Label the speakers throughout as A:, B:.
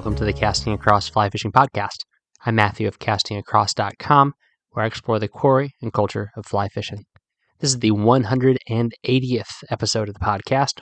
A: Welcome to the Casting Across Fly Fishing Podcast. I'm Matthew of castingacross.com, where I explore the quarry and culture of fly fishing. This is the 180th episode of the podcast,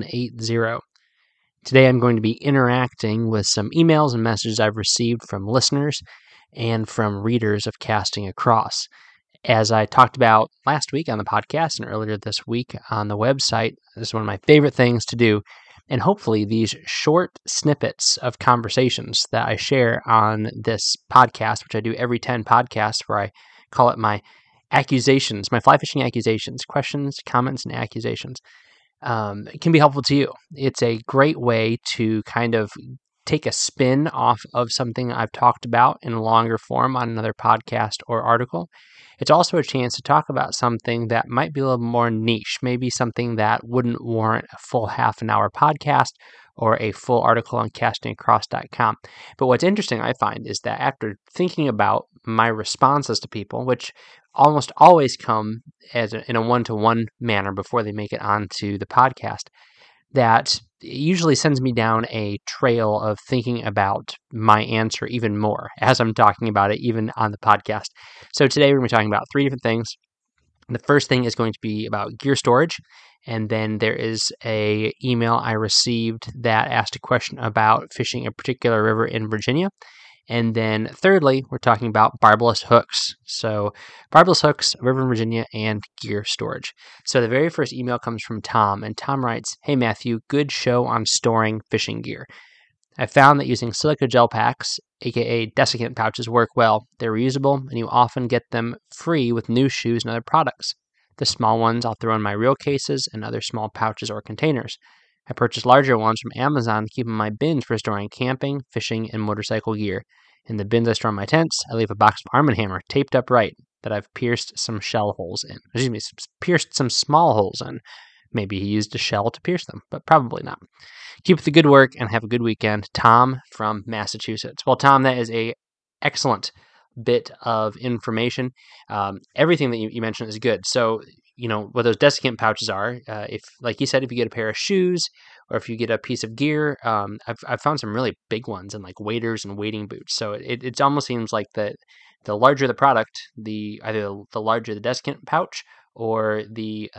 A: 180. Today I'm going to be interacting with some emails and messages I've received from listeners and from readers of Casting Across. As I talked about last week on the podcast and earlier this week on the website, this is one of my favorite things to do. And hopefully these short snippets of conversations that I share on this podcast, which I do every 10 podcasts, where I call it my accusations, my fly fishing accusations, questions, comments, and accusations, can be helpful to you. It's a great way to kind of take a spin off of something I've talked about in longer form on another podcast or article. It's also a chance to talk about something that might be a little more niche, maybe something that wouldn't warrant a full half an hour podcast or a full article on castingacross.com. But what's interesting, I find, is that after thinking about my responses to people, which almost always come in a one-to-one manner before they make it onto the podcast, that it usually sends me down a trail of thinking about my answer even more as I'm talking about it, even on the podcast. So today we're going to be talking about three different things. The first thing is going to be about gear storage. And then there is a email I received that asked a question about fishing a particular river in Virginia. And then thirdly, we're talking about barbless hooks. So barbless hooks, river in Virginia, and gear storage. So the very first email comes from Tom, and Tom writes, "Hey Matthew, good show on storing fishing gear. I found that using silica gel packs, aka desiccant pouches, work well. They're reusable, and you often get them free with new shoes and other products. The small ones I'll throw in my reel cases and other small pouches or containers. I purchased larger ones from Amazon to keep in my bins for storing camping, fishing, and motorcycle gear. In the bins I store my tents, I leave a box of Arm & Hammer taped up right that I've pierced some shell holes in. Pierced some small holes in. Maybe he used a shell to pierce them, but probably not. Keep up the good work and have a good weekend. Tom from Massachusetts." Well, Tom, that is a excellent bit of information. Everything that you mentioned is good. So, what those desiccant pouches are, if, like you said, if you get a pair of shoes or if you get a piece of gear, I've found some really big ones in like waders and wading boots. So it almost seems like the larger the product, either the larger the desiccant pouch or the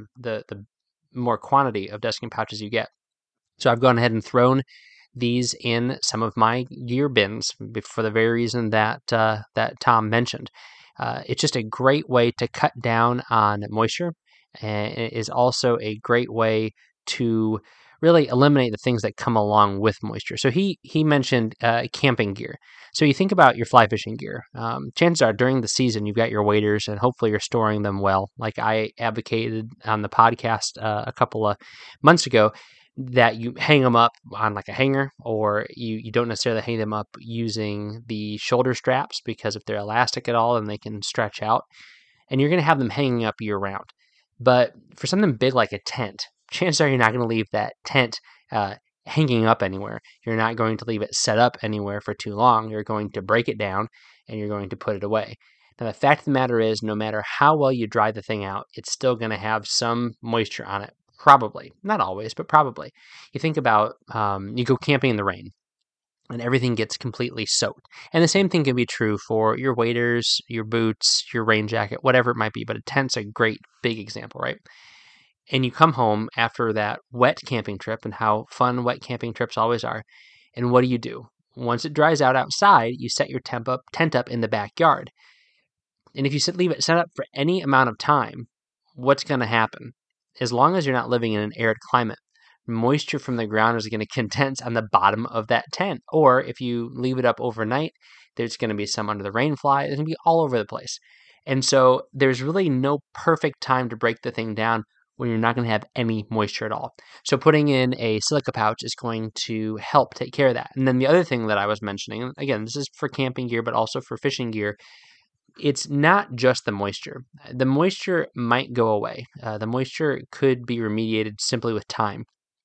A: more quantity of desiccant pouches you get. So I've gone ahead and thrown these in some of my gear bins for the very reason that Tom mentioned. It's just a great way to cut down on moisture, and it is also a great way to really eliminate the things that come along with moisture. So he mentioned camping gear. So you think about your fly fishing gear. Chances are during the season you've got your waders, and hopefully you're storing them well. Like I advocated on the podcast a couple of months ago, that you hang them up on like a hanger, or you don't necessarily hang them up using the shoulder straps, because if they're elastic at all, then they can stretch out, and you're going to have them hanging up year round. But for something big like a tent, chances are you're not going to leave that tent hanging up anywhere. You're not going to leave it set up anywhere for too long. You're going to break it down and you're going to put it away. Now, the fact of the matter is, no matter how well you dry the thing out, it's still going to have some moisture on it. Probably. Not always, but probably. You think about, you go camping in the rain and everything gets completely soaked. And the same thing can be true for your waders, your boots, your rain jacket, whatever it might be. But a tent's a great big example, right? And you come home after that wet camping trip, and how fun wet camping trips always are. And what do? Once it dries out outside, you set your tent up in the backyard. And if you leave it set up for any amount of time, what's going to happen? As long as you're not living in an arid climate, moisture from the ground is going to condense on the bottom of that tent. Or if you leave it up overnight, there's going to be some under the rain fly. It's going to be all over the place. And so there's really no perfect time to break the thing down when you're not going to have any moisture at all. So putting in a silica pouch is going to help take care of that. And then the other thing that I was mentioning, again, this is for camping gear, but also for fishing gear, it's not just the moisture. The moisture might go away. The moisture could be remediated simply with time.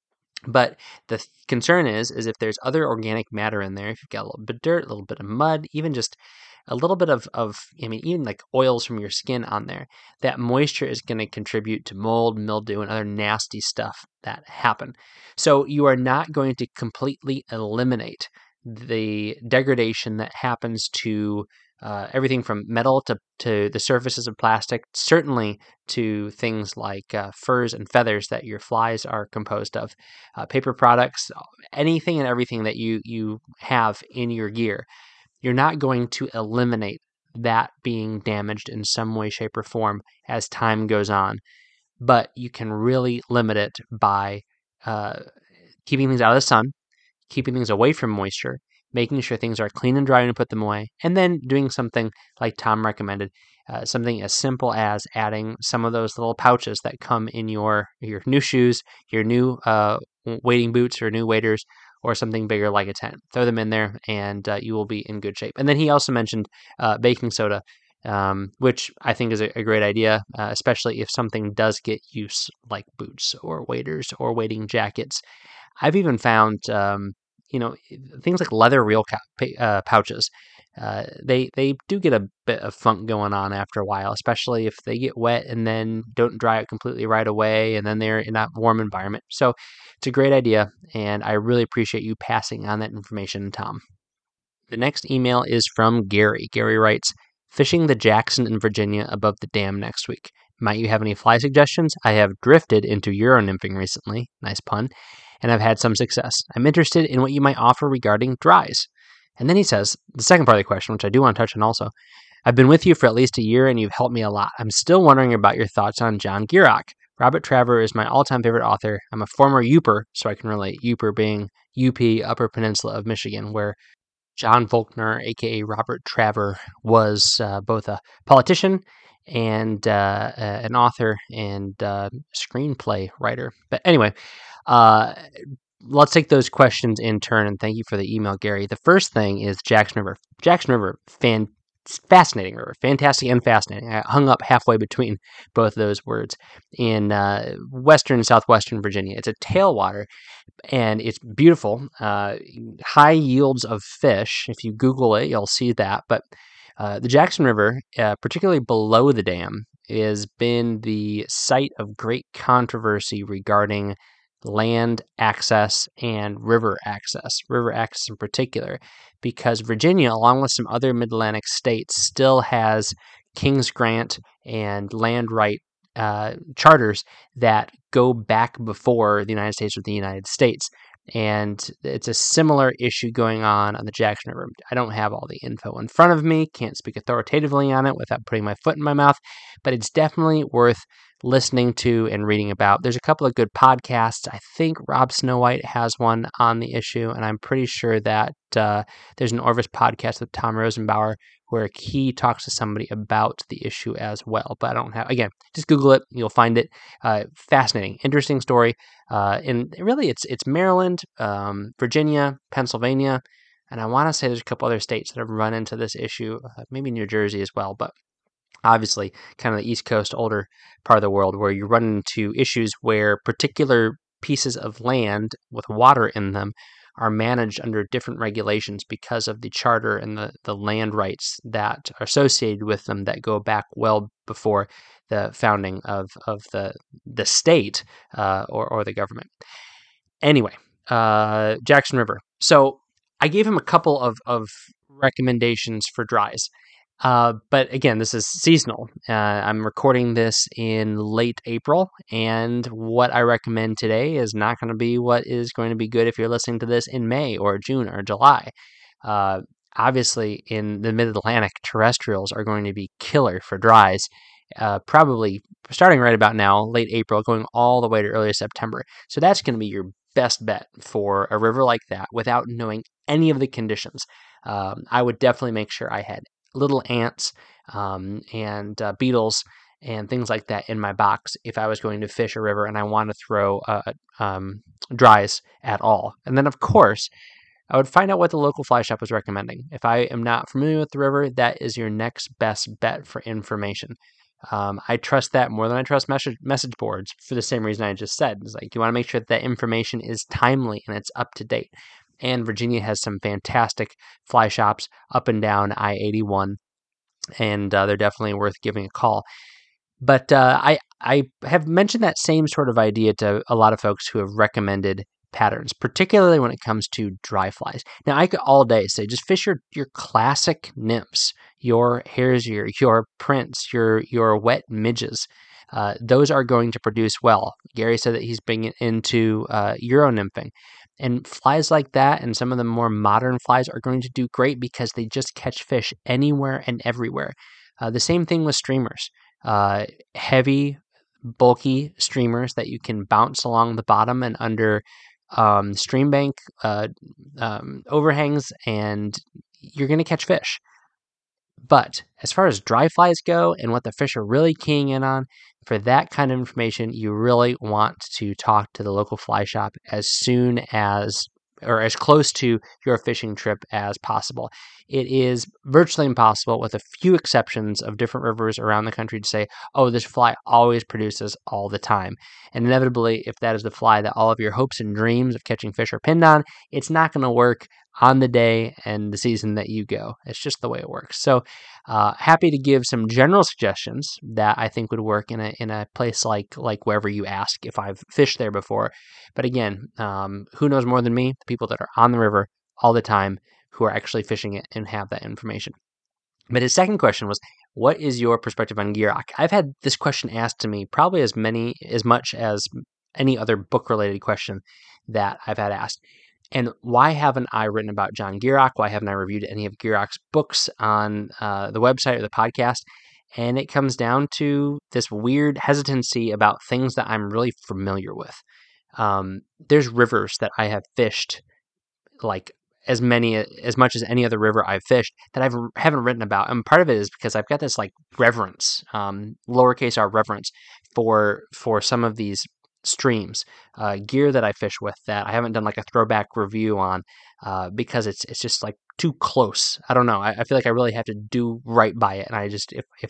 A: But the concern is if there's other organic matter in there, if you've got a little bit of dirt, a little bit of mud, even just a little bit of even like oils from your skin on there, that moisture is going to contribute to mold, mildew, and other nasty stuff that happen. So you are not going to completely eliminate the degradation that happens to everything from metal to the surfaces of plastic, certainly to things like furs and feathers that your flies are composed of, paper products, anything and everything that you have in your gear. You're not going to eliminate that being damaged in some way, shape, or form as time goes on, but you can really limit it by uh, keeping things out of the sun, keeping things away from moisture, making sure things are clean and dry when you put them away, and then doing something like Tom recommended, something as simple as adding some of those little pouches that come in your new shoes, your new wading boots or new waders, or something bigger like a tent. Throw them in there, and you will be in good shape. And then he also mentioned baking soda, which I think is a great idea, especially if something does get use, like boots or waders or wading jackets. I've even found, things like leather reel pouches. They do get a bit of funk going on after a while, especially if they get wet and then don't dry out completely right away, and then they're in that warm environment. So it's a great idea, and I really appreciate you passing on that information, Tom. The next email is from Gary. Gary writes, "Fishing the Jackson in Virginia above the dam next week. Might you have any fly suggestions? I have drifted into Euro nymphing recently," nice pun, "and I've had some success. I'm interested in what you might offer regarding dries." And then he says, the second part of the question, which I do want to touch on also, "I've been with you for at least a year and you've helped me a lot. I'm still wondering about your thoughts on John Gierach. Robert Traver is my all-time favorite author. I'm a former Yooper, so I can relate, Yooper being UP, Upper Peninsula of Michigan, where John Volkner, aka Robert Traver, was both a politician and an author and screenplay writer. But anyway, uh, let's take those questions in turn, and thank you for the email, Gary. The first thing is Jackson River. Jackson River, fascinating river, fantastic and fascinating. I hung up halfway between both those words in western southwestern Virginia. It's a tailwater, and it's beautiful. High yields of fish. If you Google it, you'll see that. But the Jackson River, particularly below the dam, has been the site of great controversy regarding land access and river access in particular, because Virginia, along with some other mid-Atlantic states, still has King's Grant and land right charters that go back before the United States with the United States. And it's a similar issue going on the Jackson River. I don't have all the info in front of me, can't speak authoritatively on it without putting my foot in my mouth, but it's definitely worth listening to and reading about. There's a couple of good podcasts. I think Rob Snowhite has one on the issue, and I'm pretty sure that there's an Orvis podcast with Tom Rosenbauer where he talks to somebody about the issue as well. But I don't have, again, just Google it. You'll find it. Fascinating, interesting story. And really, it's Maryland, Virginia, Pennsylvania, and I want to say there's a couple other states that have run into this issue, maybe New Jersey as well. But obviously, kind of the East Coast, older part of the world, where you run into issues where particular pieces of land with water in them are managed under different regulations because of the charter and the land rights that are associated with them that go back well before the founding of the state or the government. Anyway, Jackson River. So I gave him a couple of recommendations for dries. But again, this is seasonal. I'm recording this in late April, and what I recommend today is not going to be what is going to be good if you're listening to this in May or June or July. Obviously, in the Mid-Atlantic, terrestrials are going to be killer for dries, probably starting right about now, late April, going all the way to early September. So that's going to be your best bet for a river like that without knowing any of the conditions. I would definitely make sure I had little ants and beetles and things like that in my box if I was going to fish a river and I want to throw dries at all. And then, of course, I would find out what the local fly shop was recommending. If I am not familiar with the river, that is your next best bet for information. I trust that more than I trust message boards for the same reason I just said. It's like you want to make sure that information is timely and it's up to date. And Virginia has some fantastic fly shops up and down I-81, and they're definitely worth giving a call. But I have mentioned that same sort of idea to a lot of folks who have recommended patterns, particularly when it comes to dry flies. Now, I could all day say just fish your classic nymphs, your hare's-ear, your prints, your wet midges. Those are going to produce well. Gary said that he's been into Euro nymphing. And flies like that and some of the more modern flies are going to do great because they just catch fish anywhere and everywhere. The same thing with streamers. Heavy, bulky streamers that you can bounce along the bottom and under stream bank overhangs, and you're going to catch fish. But as far as dry flies go and what the fish are really keying in on, for that kind of information, you really want to talk to the local fly shop as soon as, or as close to your fishing trip as possible. It is virtually impossible, with a few exceptions of different rivers around the country, to say, oh, this fly always produces all the time. And inevitably, if that is the fly that all of your hopes and dreams of catching fish are pinned on, it's not going to work on the day and the season that you go. It's just the way it works. So happy to give some general suggestions that I think would work in a place like wherever you ask, if I've fished there before. But again, who knows more than me? The people that are on the river all the time, who are actually fishing it and have that information. But his second question was, what is your perspective on Gierach? I've had this question asked to me probably as much as any other book-related question that I've had asked. And why haven't I written about John Gierach? Why haven't I reviewed any of Gierach's books on the website or the podcast? And it comes down to this weird hesitancy about things that I'm really familiar with. There's rivers that I have fished, like as much as any other river I've fished, that I haven't written about. And part of it is because I've got this like reverence, lowercase r reverence for some of these streams, gear that I fish with, that I haven't done like a throwback review on, because it's just like too close. I don't know. I feel like I really have to do right by it, and I just if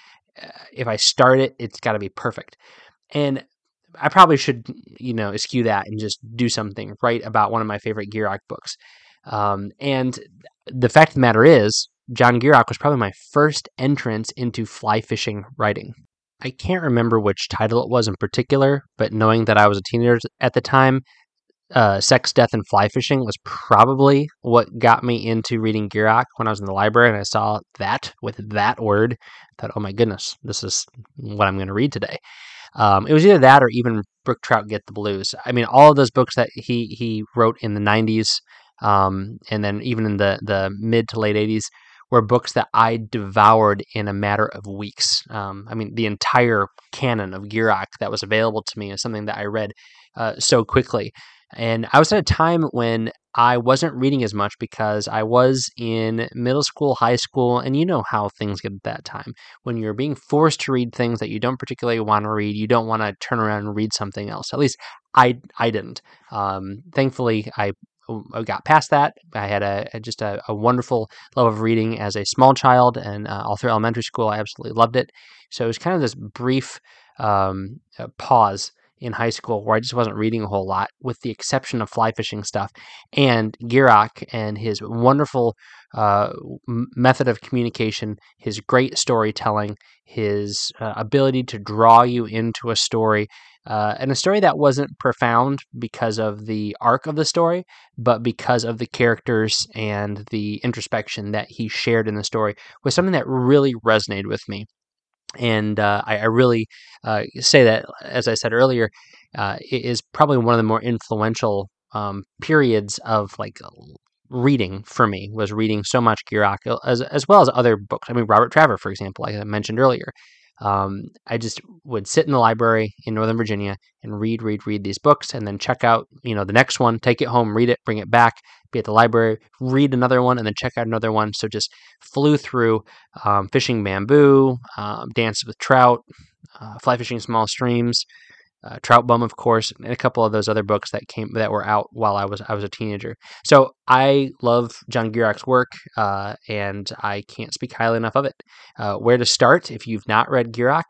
A: I start it, it's got to be perfect. And I probably should, eschew that and just do something right about one of my favorite Gierach books. And the fact of the matter is, John Gierach was probably my first entrance into fly fishing writing. I can't remember which title it was in particular, but knowing that I was a teenager at the time, Sex, Death, and Fly Fishing was probably what got me into reading Gierach when I was in the library and I saw that with that word. I thought, oh my goodness, this is what I'm going to read today. It was either that or even Brook Trout Get the Blues. I mean, all of those books that he wrote in the 90s, and then even in the mid to late 80s, were books that I devoured in a matter of weeks. I mean, the entire canon of Gierach that was available to me is something that I read so quickly. And I was at a time when I wasn't reading as much because I was in middle school, high school, and you know how things get at that time. When you're being forced to read things that you don't particularly want to read, you don't want to turn around and read something else. At least I didn't. Thankfully, I got past that. I had just a wonderful love of reading as a small child, and all through elementary school, I absolutely loved it. So it was kind of this brief pause in high school where I just wasn't reading a whole lot, with the exception of fly fishing stuff. And Gierach and his wonderful method of communication, his great storytelling, his ability to draw you into a story, and a story that wasn't profound because of the arc of the story, but because of the characters and the introspection that he shared in the story, was something that really resonated with me. And I really say that, as I said earlier, it is probably one of the more influential periods of like reading for me, was reading so much Gierach, as well as other books. I mean, Robert Traver, for example, like I mentioned earlier. I just would sit in the library in Northern Virginia and read these books, and then check out, the next one, take it home, read it, bring it back, be at the library, read another one, and then check out another one. So just flew through Fishing Bamboo, Dance with Trout, Fly Fishing Small Streams, Trout Bum, of course, and a couple of those other books that were out while I was a teenager. So I love John Gierach's work, and I can't speak highly enough of it. Where to start if you've not read Gierach?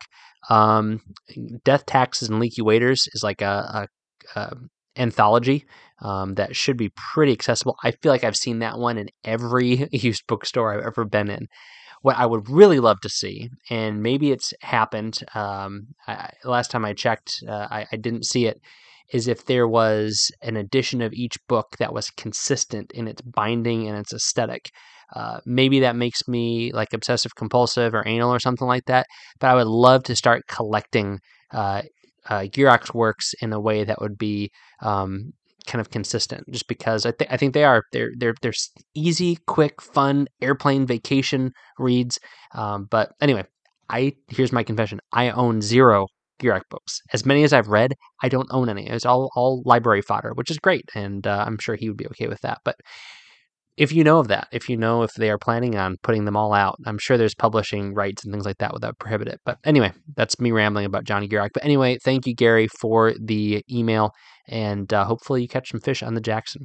A: Death, Taxes, and Leaky Waders is like a anthology that should be pretty accessible. I feel like I've seen that one in every used bookstore I've ever been in. What I would really love to see, and maybe it's happened, last time I checked, I didn't see it, is if there was an edition of each book that was consistent in its binding and its aesthetic. Maybe that makes me like obsessive compulsive or anal or something like that, but I would love to start collecting Girox works in a way that would be kind of consistent, just because I think they're easy, quick, fun airplane vacation reads. But anyway, here's my confession: I own 0 Girox books. As many as I've read, I don't own any. It's all library fodder, which is great, and I'm sure he would be okay with that. But if you know of that, if you know if they are planning on putting them all out, I'm sure there's publishing rights and things like that without prohibit it. But anyway, that's me rambling about Johnny Girox. But anyway, thank you, Gary, for the email, and hopefully you catch some fish on the Jackson.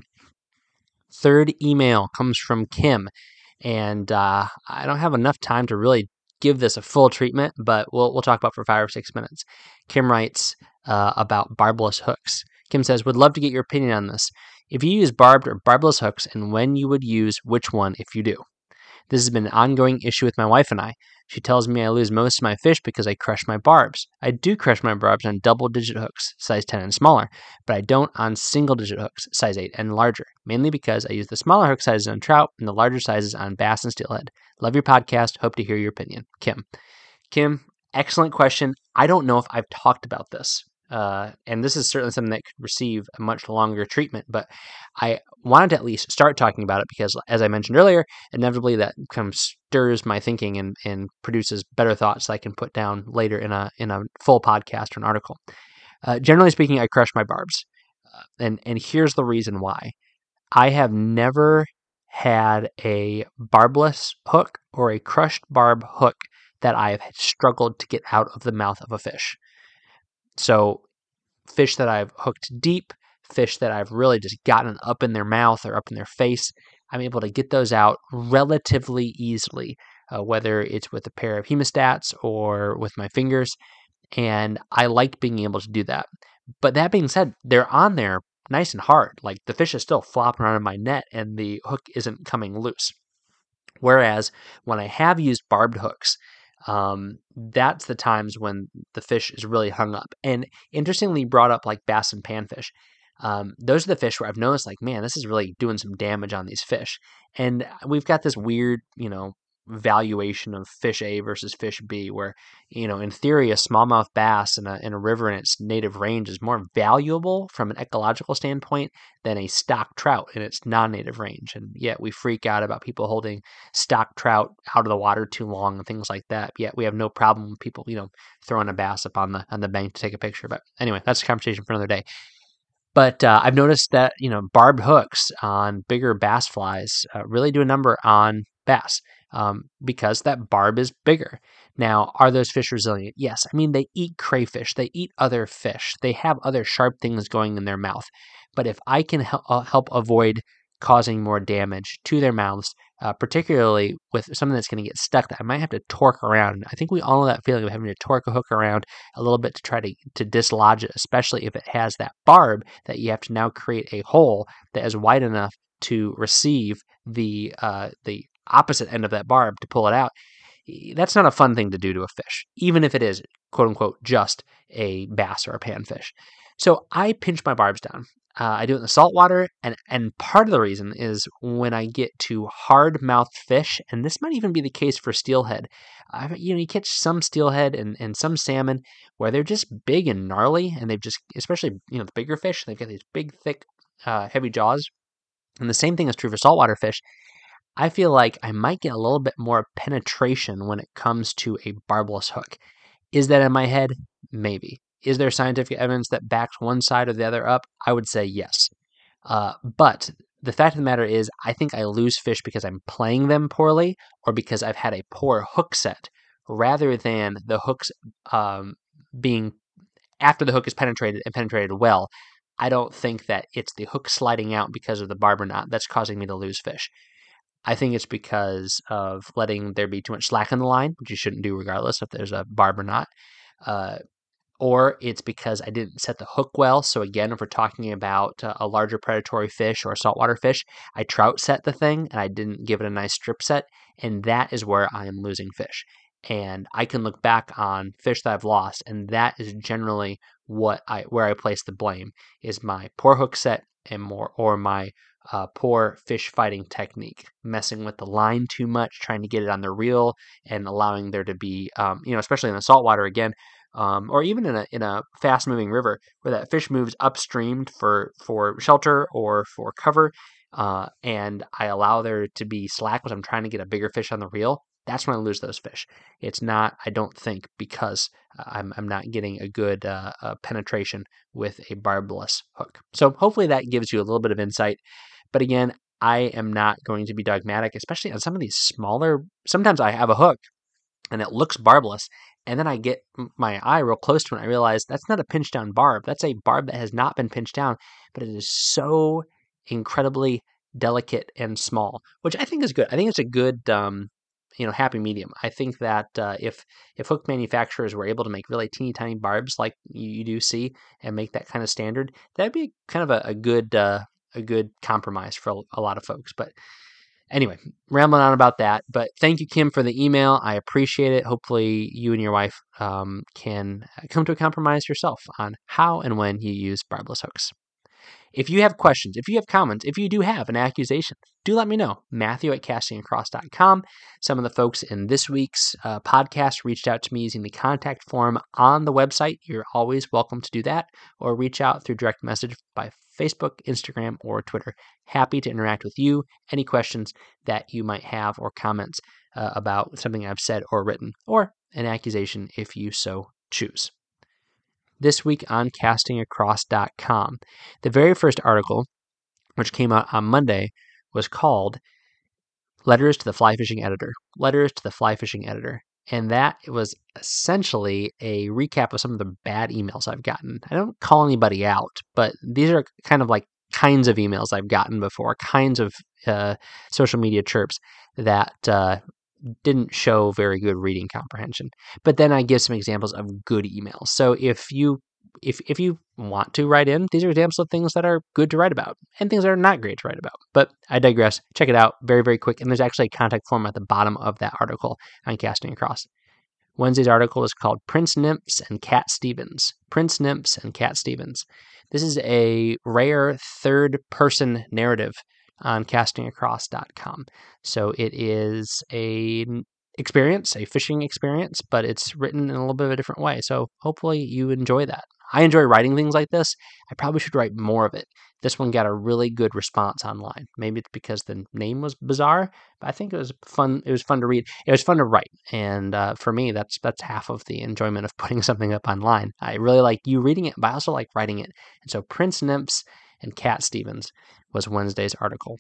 A: Third email comes from Kim, and I don't have enough time to really give this a full treatment, but we'll talk about it for 5 or 6 minutes. Kim writes about barbless hooks. Kim says, would love to get your opinion on this. If you use barbed or barbless hooks, and when you would use which one if you do. This has been an ongoing issue with my wife and I. She tells me I lose most of my fish because I crush my barbs. I do crush my barbs on double-digit hooks, size 10 and smaller, but I don't on single-digit hooks, size 8 and larger, mainly because I use the smaller hook sizes on trout and the larger sizes on bass and steelhead. Love your podcast. Hope to hear your opinion. Kim, excellent question. I don't know if I've talked about this. And this is certainly something that could receive a much longer treatment, but I wanted to at least start talking about it because, as I mentioned earlier, inevitably that kind of stirs my thinking and produces better thoughts that I can put down later in a full podcast or an article. Generally speaking, I crush my barbs, and here's the reason why. I have never had a barbless hook or a crushed barb hook that I have struggled to get out of the mouth of a fish. So fish that I've hooked deep, fish that I've really just gotten up in their mouth or up in their face, I'm able to get those out relatively easily, whether it's with a pair of hemostats or with my fingers. And I like being able to do that. But that being said, they're on there nice and hard. Like the fish is still flopping around in my net and the hook isn't coming loose. Whereas when I have used barbed hooks, that's the times when the fish is really hung up. And interestingly brought up like bass and panfish. Those are the fish where I've noticed like, man, this is really doing some damage on these fish. And we've got this weird, valuation of fish A versus fish B where, in theory, a smallmouth bass in a river in its native range is more valuable from an ecological standpoint than a stock trout in its non-native range. And yet we freak out about people holding stock trout out of the water too long and things like that. Yet we have no problem with people, throwing a bass up on the bank to take a picture. But anyway, that's a conversation for another day. But I've noticed that, barbed hooks on bigger bass flies really do a number on bass because that barb is bigger. Now, are those fish resilient? Yes. I mean, they eat crayfish. They eat other fish. They have other sharp things going in their mouth. But if I can help avoid causing more damage to their mouths, particularly with something that's going to get stuck that I might have to torque around. I think we all know that feeling of having to torque a hook around a little bit to try to dislodge it, especially if it has that barb that you have to now create a hole that is wide enough to receive the opposite end of that barb to pull it out. That's not a fun thing to do to a fish, even if it is, quote unquote, just a bass or a panfish. So I pinch my barbs down. I do it in the saltwater, and part of the reason is when I get to hard-mouthed fish, and this might even be the case for steelhead. You catch some steelhead and some salmon where they're just big and gnarly, and they've just, especially the bigger fish, they've got these big, thick, heavy jaws. And the same thing is true for saltwater fish. I feel like I might get a little bit more penetration when it comes to a barbless hook. Is that in my head? Maybe. Is there scientific evidence that backs one side or the other up? I would say yes. But the fact of the matter is, I think I lose fish because I'm playing them poorly or because I've had a poor hook set rather than the hooks being, after the hook is penetrated and penetrated well, I don't think that it's the hook sliding out because of the barb or not that's causing me to lose fish. I think it's because of letting there be too much slack in the line, which you shouldn't do regardless if there's a barb or not. Or it's because I didn't set the hook well. So again, if we're talking about a larger predatory fish or a saltwater fish, I trout set the thing and I didn't give it a nice strip set. And that is where I am losing fish. and I can look back on fish that I've lost, and that is generally where I place the blame, is my poor hook set or my poor fish fighting technique, messing with the line too much, trying to get it on the reel, and allowing there to be, especially in the saltwater again, or even in a fast moving river where that fish moves upstream for shelter or for cover, and I allow there to be slack because I'm trying to get a bigger fish on the reel. That's when I lose those fish. It's not, I don't think, because I'm not getting a good penetration with a barbless hook. So hopefully that gives you a little bit of insight. But again, I am not going to be dogmatic, especially on some of these smaller. Sometimes I have a hook and it looks barbless, and then I get my eye real close to it and I realize that's not a pinch down barb. That's a barb that has not been pinched down, but it is so incredibly delicate and small, which I think is good. I think it's a good happy medium. I think that if hook manufacturers were able to make really teeny tiny barbs like you do see and make that kind of standard, that'd be kind of a good compromise for a lot of folks. But anyway, rambling on about that. But thank you, Kim, for the email. I appreciate it. Hopefully you and your wife can come to a compromise yourself on how and when you use barbless hooks. If you have questions, if you have comments, if you do have an accusation, do let me know. Matthew@castingacross.com. Some of the folks in this week's podcast reached out to me using the contact form on the website. You're always welcome to do that, or reach out through direct message by Facebook, Instagram, or Twitter. Happy to interact with you. Any questions that you might have or comments about something I've said or written, or an accusation if you so choose. This week on castingacross.com, the very first article, which came out on Monday, was called Letters to the Fly Fishing Editor. Letters to the Fly Fishing Editor. And that was essentially a recap of some of the bad emails I've gotten. I don't call anybody out, but these are kind of like kinds of emails I've gotten before, kinds of social media chirps that didn't show very good reading comprehension. But then I give some examples of good emails. So if you want to write in, these are examples of things that are good to write about and things that are not great to write about. But I digress. Check it out. Very, very quick. And there's actually a contact form at the bottom of that article on Casting Across. Wednesday's article is called Prince Nymphs and Cat Stevens. Prince Nymphs and Cat Stevens. This is a rare third-person narrative on castingacross.com. So it is a fishing experience, but it's written in a little bit of a different way. So hopefully you enjoy that. I enjoy writing things like this. I probably should write more of it. This one got a really good response online. Maybe it's because the name was bizarre, but I think it was fun. It was fun to read. It was fun to write. And for me, that's half of the enjoyment of putting something up online. I really like you reading it, but I also like writing it. And so Prince Nymphs and Cat Stevens was Wednesday's article.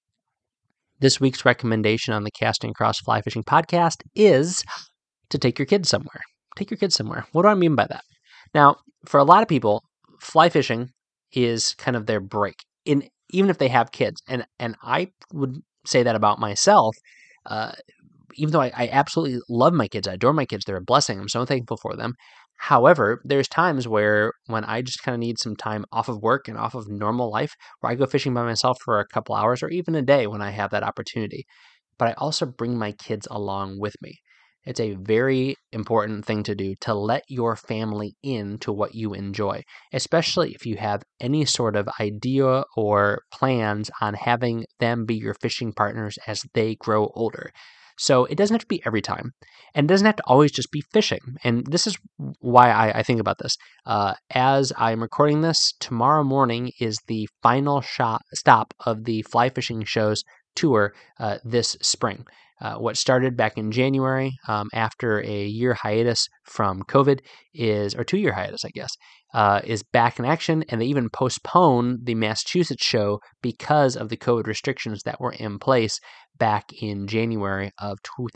A: This week's recommendation on the Casting Across Fly Fishing podcast is to take your kids somewhere. Take your kids somewhere. What do I mean by that? Now, for a lot of people, fly fishing is kind of their break, even if they have kids. And I would say that about myself, even though I absolutely love my kids. I adore my kids. They're a blessing. I'm so thankful for them. However, there's times when I just kind of need some time off of work and off of normal life, where I go fishing by myself for a couple hours or even a day when I have that opportunity. But I also bring my kids along with me. It's a very important thing to do, to let your family into what you enjoy, especially if you have any sort of idea or plans on having them be your fishing partners as they grow older. So it doesn't have to be every time, and it doesn't have to always just be fishing. And this is why I think about this. As I'm recording this, tomorrow morning is the final stop of the Fly Fishing Show's tour this spring. What started back in January after a year hiatus from COVID or 2-year hiatus, I guess, is back in action. And they even postponed the Massachusetts show because of the COVID restrictions that were in place back in January of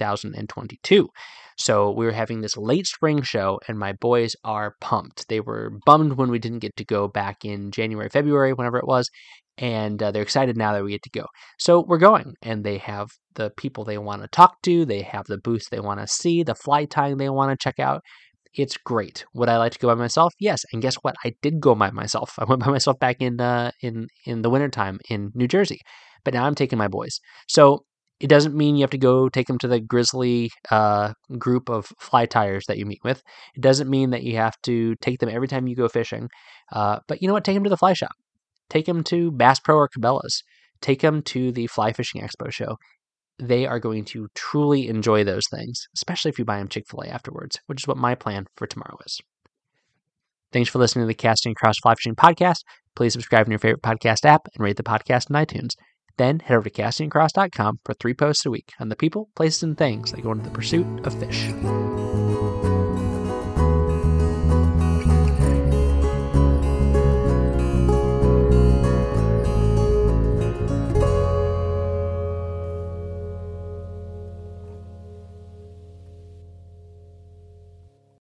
A: 2022. So we were having this late spring show, and my boys are pumped. They were bummed when we didn't get to go back in January, February, whenever it was. And they're excited now that we get to go. So we're going, and they have the people they want to talk to. They have the booths they want to see, the fly tying they want to check out. It's great. Would I like to go by myself? Yes. And guess what? I did go by myself. I went by myself back in the wintertime in New Jersey. But now I'm taking my boys. So It doesn't mean you have to go take them to the Grizzly group of fly tyers that you meet with. It doesn't mean that you have to take them every time you go fishing. But you know what? Take them to the fly shop. Take them to Bass Pro or Cabela's. Take them to the Fly Fishing Expo show. They are going to truly enjoy those things, especially if you buy them Chick-fil-A afterwards, which is what my plan for tomorrow is. Thanks for listening to the Casting Across Fly Fishing podcast. Please subscribe in your favorite podcast app and rate the podcast in iTunes. Then head over to castingacross.com for 3 posts a week on the people, places, and things that go into the pursuit of fish.